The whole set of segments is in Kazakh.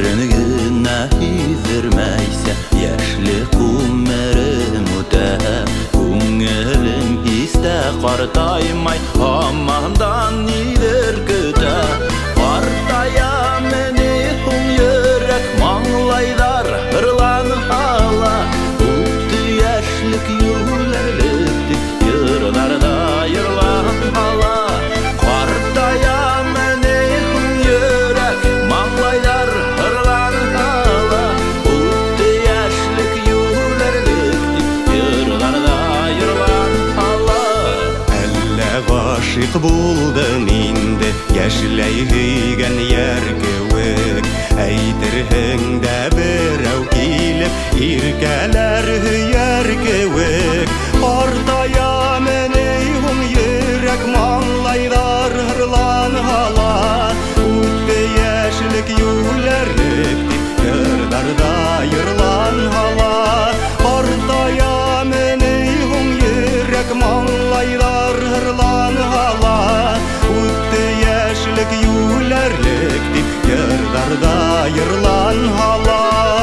Ернігіне езірмейсе, яшілік өмірім өте. Көңілім есте қартаймай, амандан недер күті. Қартая мені хүн жүрек, маңлайдар ұрлан ала. Өтті яшілік юлерлікті, йырларда йырлан ала. Қартая мені хүн жүрек, маңлайдар ұрлан ала. Өтті яшілік юлерлікті, йырларда йырлан ала. Әллә ғашиқ булдым инде, яшіләй гүйген яр кеуек. Әйтерһең дә берәү килеп, иркәләр һөяр кеуек. Картая мені хүн йөрәк, маңлайдар ырлан ала. Үтте яшілік юләрлек дип, йырдарда йырлан ала. Картая мені хүн йөрәк, маңлайдар ырлан ала. Үтте яшілік юләрлек дип, йырдарда йырлан ала.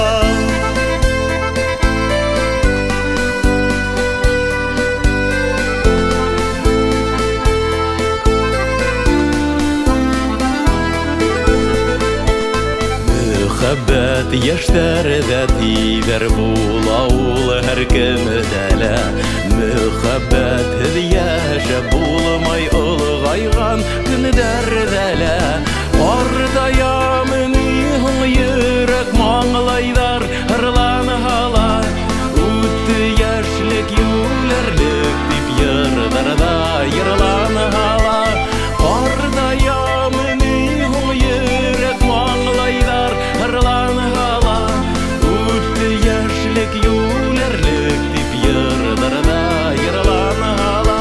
Mühabbet яшьтәрдә тибер була ул һәркемдә. Mühabbetsiz яшәп булмай олгайган көндәрдә. Картая мені хүн йөрәк, маңлайдар ырлан ала. Үтте яшьлек юләрлек дип, йырдарда йырлан ала. Картая мені хүн йөрәк, маңлайдар ырлан ала. Үтте яшьлек юләрлек дип, йырдарда йырлан ала.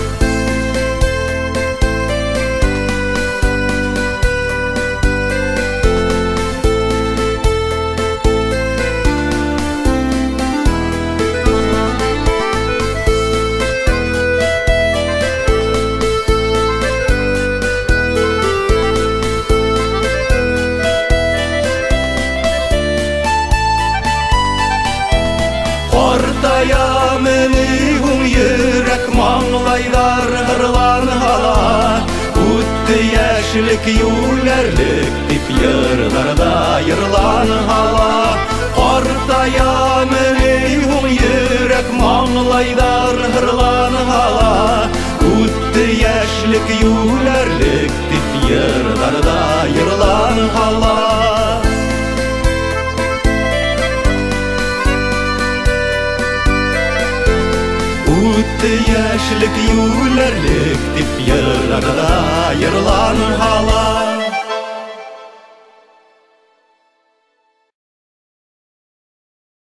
Картая мені хүн йөрәк, маңлайдар ырлан ала. Үтте яшілік юләрлек дип, йырдарда йырлан ала. Картая мені хүн йөрәк, маңлайдар ырлан ала. Үтте яшілік юләрлек дип, йырдарда йырлан ала. Үтте яшілік юләрлек дип, йырдарда йырлан ала.